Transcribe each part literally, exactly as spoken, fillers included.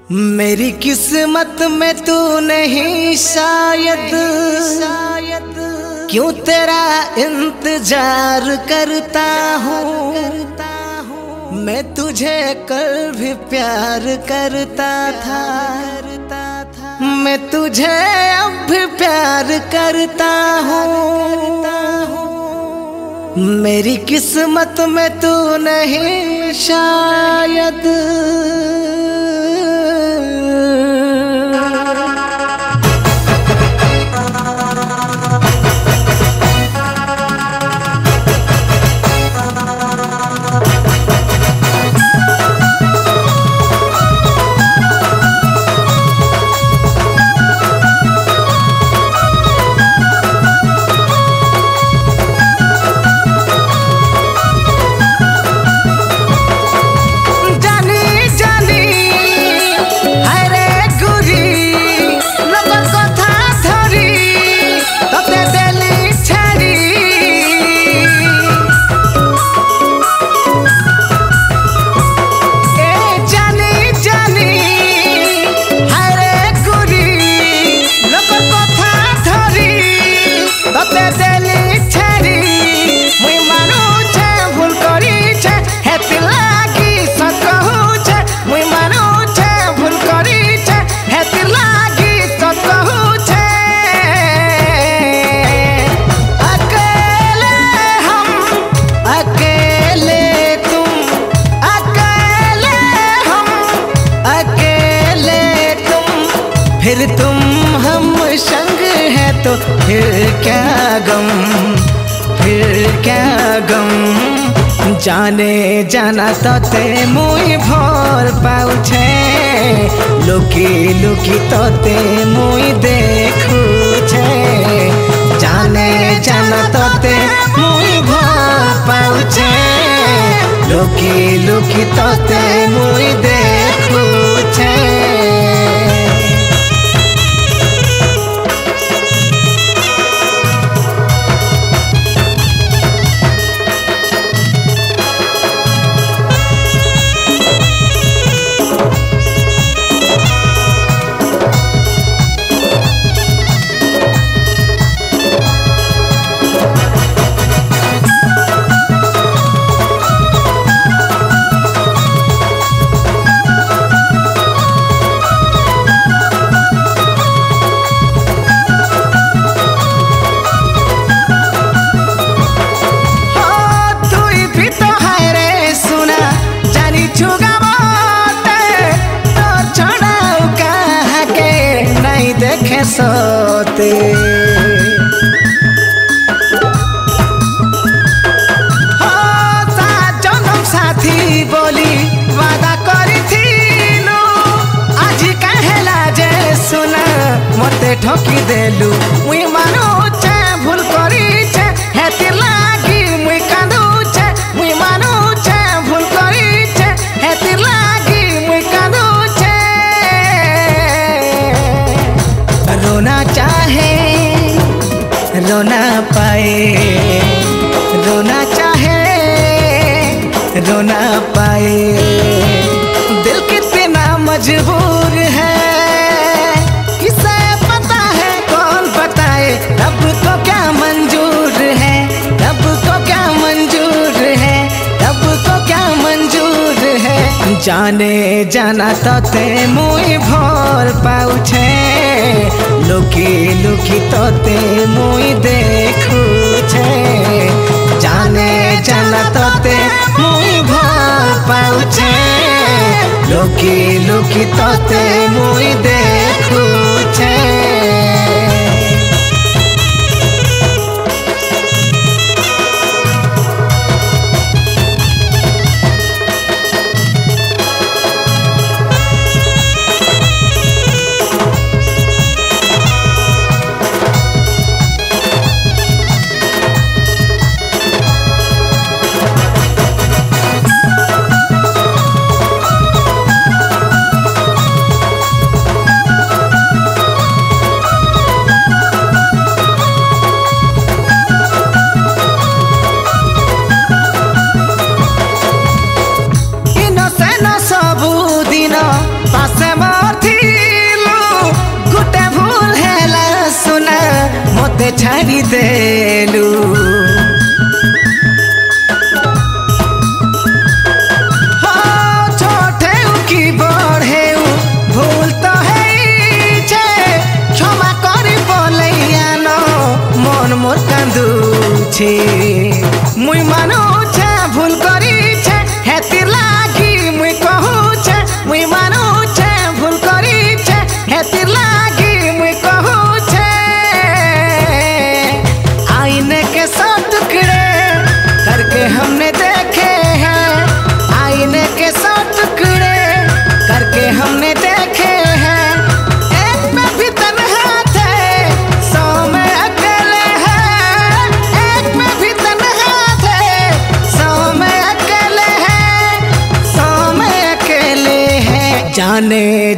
मेरी किस्मत में तू नहीं शायद, शायद क्यों तेरा इंतजार करता हूँ। मैं तुझे कल भी प्यार करता था, मैं तुझे अब भी प्यार करता हूँ। मेरी किस्मत में तू नहीं शायद। फिर तुम हम संग है तो फिर क्या गम, फिर क्या गम। जाने जाना तो ते मुई भोर पाउछे, लुकी लुकी तो ते मुई देखू छे। जाने जाना तो ते मुई भोर पाउछे, लुकी लुकी तो ते मुई देखू छे। सोते हो सात जन्म साथी बोली वादा करी थीलु, आज कहेला जे सुना मते ठकी देलु। मुई मानुछे भूल करीछे हेतिर लागी मुई कांदुछे, मुई मानुछे भूल करीछे हेतिर लागी मुई कांदुछे। रोना चाहे रोना पाए, रोना चाहे रोना पाए। दिल कितना मजबूर है किसे पता है, कौन बताए। रब को क्या मंजूर है, रब को क्या मंजूर है, रब को क्या मंजूर है। जाने जाना तो ते मुई भोर पाउछे, लुकी लुकी तो ते मुई देखू छे। जाने जाना तो ते मुई भोर पाउछे, लुकी लुकी तो ते मुई देखू छे।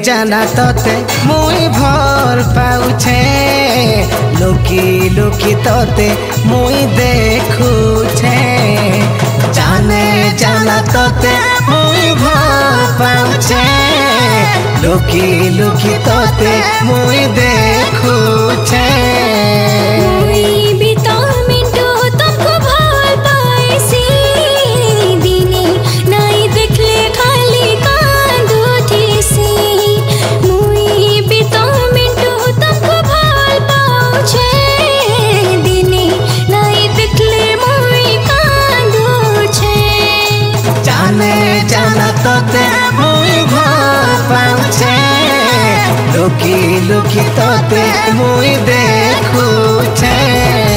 জানা তোতে মুই ভল পাউছে লুকি লুকি তোতে মুই দেখুছে জানে জানা তোতে মুই ভল পাউছে লুকি লুকি তোতে মুই দেখুছে তোতে মুই ভাল পাউছে লুকি লুকি তোতে মুই দেখুছে।